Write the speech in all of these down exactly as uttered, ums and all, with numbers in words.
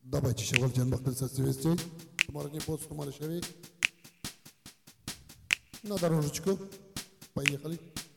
Давайте Шалавджан Бахтальца Севестей. Тумара не пост, тумара шеви. На дорожечку. Поехали.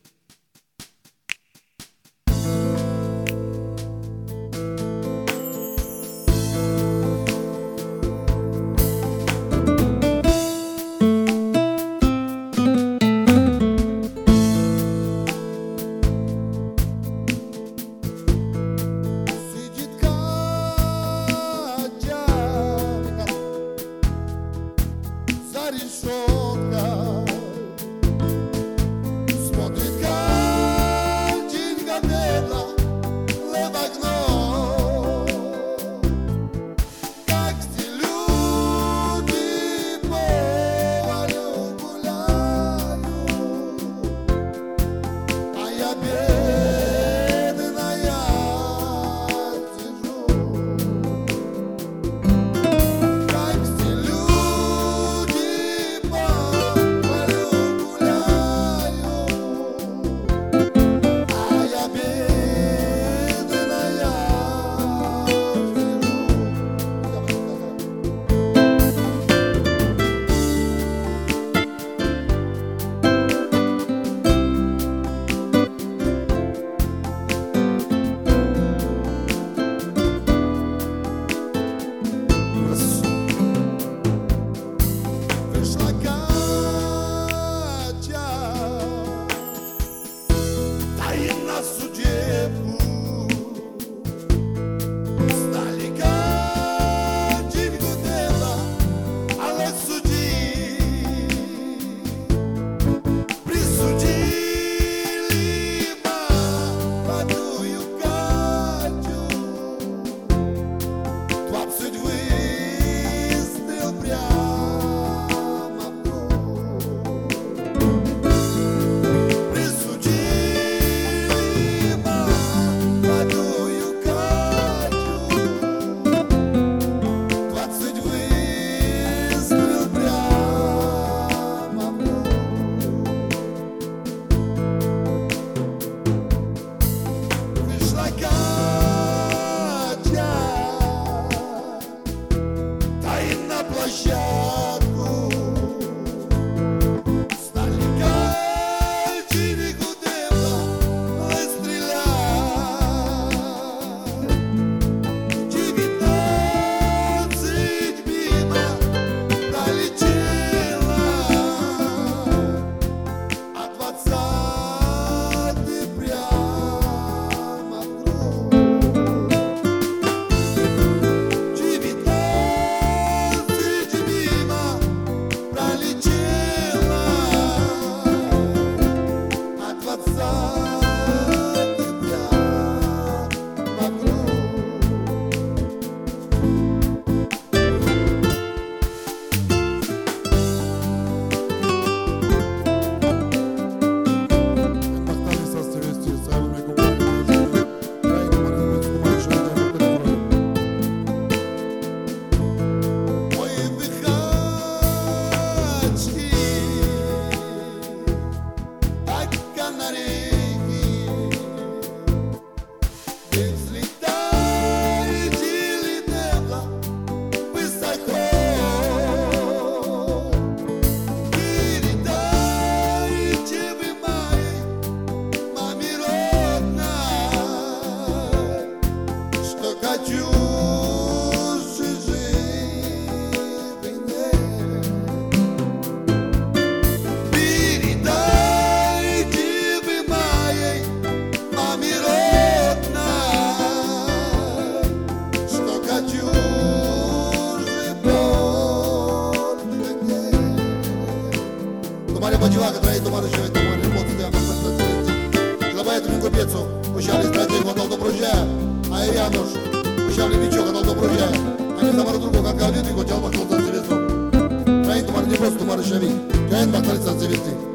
Почивака, трои, тумары, шеви, тумары, эмоции, да, мастер, Желабает рынку пецу, ущали стратегию, отдал добружая, а я нож, ущали бичок, отдал добружая, а не замару другу, как галит, и хотел пошел за цивизм. Трои, тумары, не просто, тумары, шеви, Джаин, бахталица, цивизм.